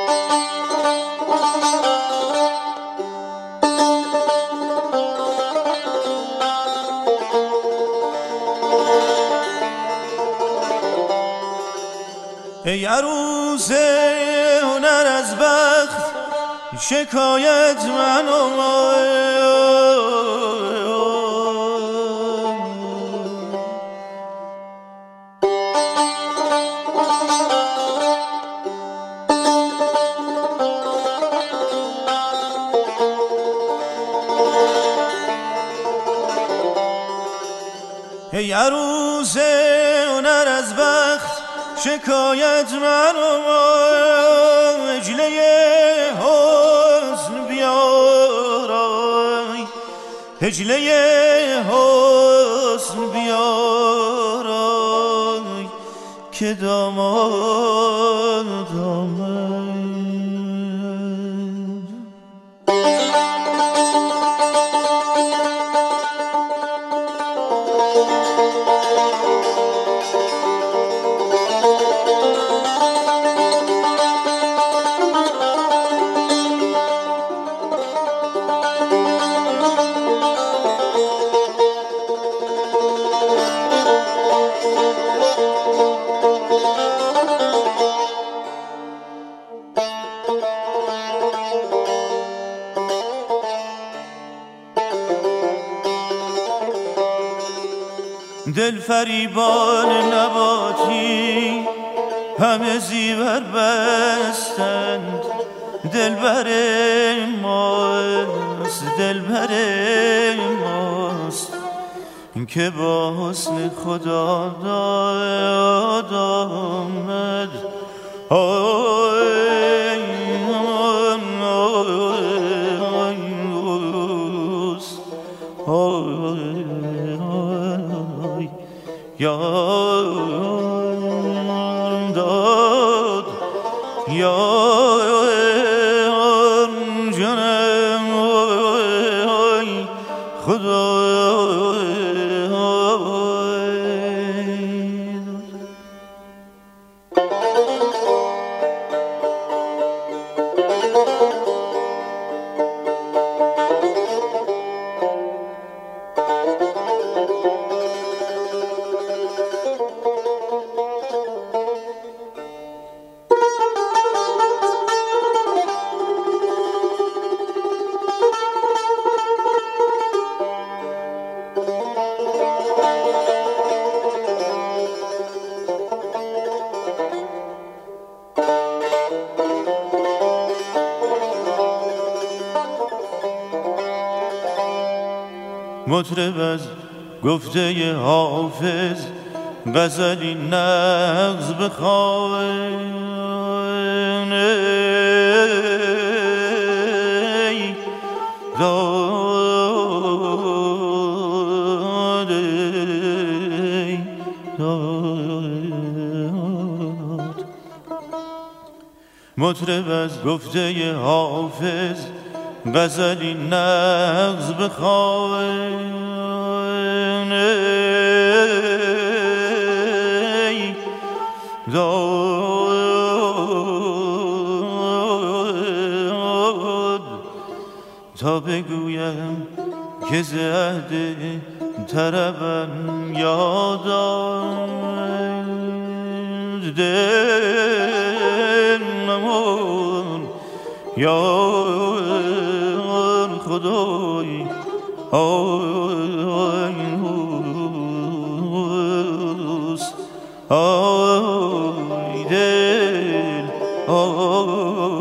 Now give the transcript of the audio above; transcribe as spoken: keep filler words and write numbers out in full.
ای عروس هنر از بخت شکایت من ای عروس هنر از بخت شکایت من اجله حسن بیارای اجله حسن بیارای که داماد آمد. دل فریبان نباتی همه زیور بستند، دل بر ماست دل بر ماست که با حسن خدا داد آمد. آی یار داد یار جنم خدا مطرب از گفته حافظ غزلی نغز بخوان، ای داد ای داد. مطرب از گفته حافظ غزلی نغز بخوان، ای داد تا بگویم که ز عهد طربم یاد آمد. دل ممون یار خدای آی آی دل آی